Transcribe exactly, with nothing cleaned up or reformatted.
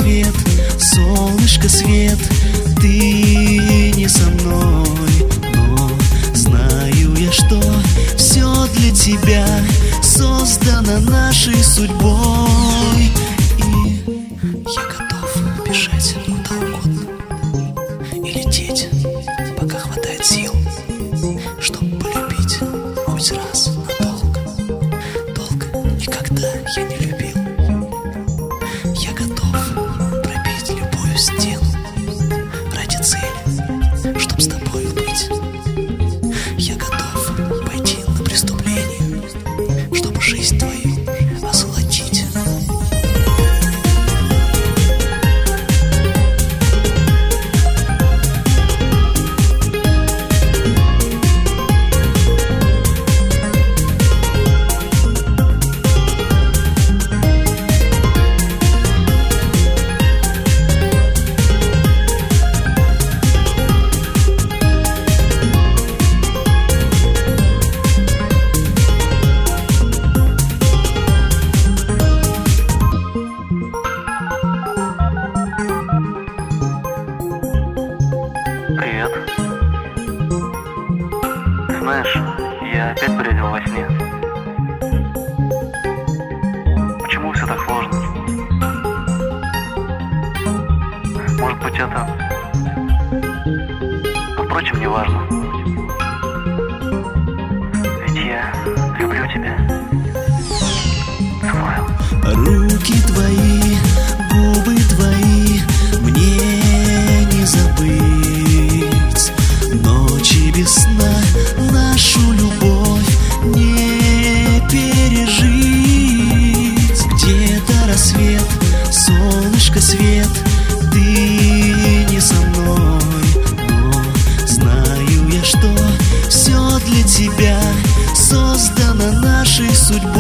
свет, солнышко свет. Ты не со мной, но знаю я, что все для тебя создано нашей судьбой. И я готов бежать куда угодно и лететь, пока хватает сил, чтобы полюбить хоть раз надолго. Долго никогда я не любил. Я готов пробить любую стену ради цели, чтоб с тобою быть. Я готов пойти на преступление, чтобы жизнь твою озолотить. Привет. Ты знаешь, я опять бредил во сне. Почему все так сложно? Может быть, это... А впрочем, не важно. Ведь я люблю тебя. Целую. Руки твои, губы твои, мне не забыть. Ночи без сна, нашу любовь не пережить. Где-то рассвет, солнышко свет. Ты не со мной, но знаю я, что все для тебя создано нашей судьбой.